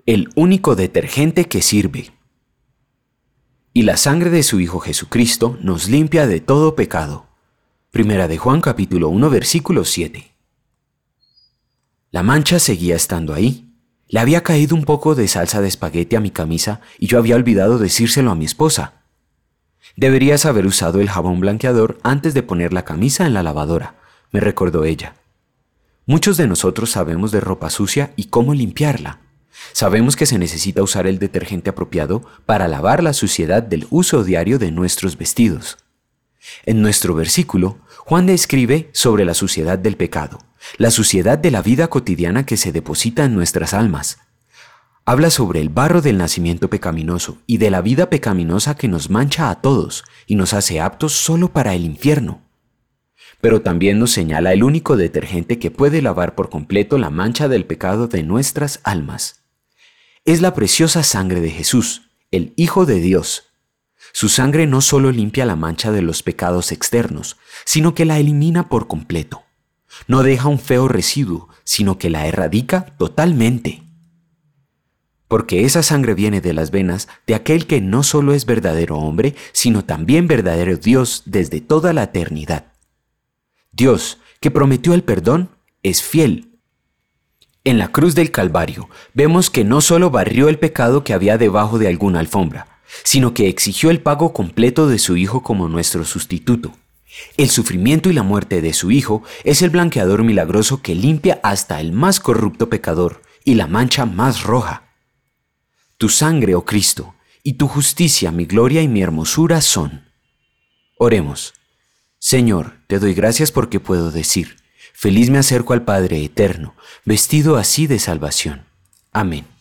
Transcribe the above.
el único detergente que sirve. Y la sangre de su Hijo Jesucristo nos limpia de todo pecado. Primera de Juan capítulo 1 versículo 7. La mancha seguía estando ahí. Le había caído un poco de salsa de espagueti a mi camisa y yo había olvidado decírselo a mi esposa. Deberías haber usado el jabón blanqueador antes de poner la camisa en la lavadora, me recordó ella. Muchos de nosotros sabemos de ropa sucia y cómo limpiarla. Sabemos que se necesita usar el detergente apropiado para lavar la suciedad del uso diario de nuestros vestidos. En nuestro versículo, Juan describe sobre la suciedad del pecado, la suciedad de la vida cotidiana que se deposita en nuestras almas. Habla sobre el barro del nacimiento pecaminoso y de la vida pecaminosa que nos mancha a todos y nos hace aptos solo para el infierno. Pero también nos señala el único detergente que puede lavar por completo la mancha del pecado de nuestras almas. Es la preciosa sangre de Jesús, el Hijo de Dios. Su sangre no solo limpia la mancha de los pecados externos, sino que la elimina por completo. No deja un feo residuo, sino que la erradica totalmente. Porque esa sangre viene de las venas de aquel que no solo es verdadero hombre, sino también verdadero Dios desde toda la eternidad. Dios, que prometió el perdón, es fiel. En la cruz del Calvario vemos que no solo barrió el pecado que había debajo de alguna alfombra, sino que exigió el pago completo de su Hijo como nuestro sustituto. El sufrimiento y la muerte de su Hijo es el blanqueador milagroso que limpia hasta el más corrupto pecador y la mancha más roja. Tu sangre, oh Cristo, y tu justicia, mi gloria y mi hermosura son. Oremos. Señor, te doy gracias porque puedo decir, feliz me acerco al Padre eterno, vestido así de salvación. Amén.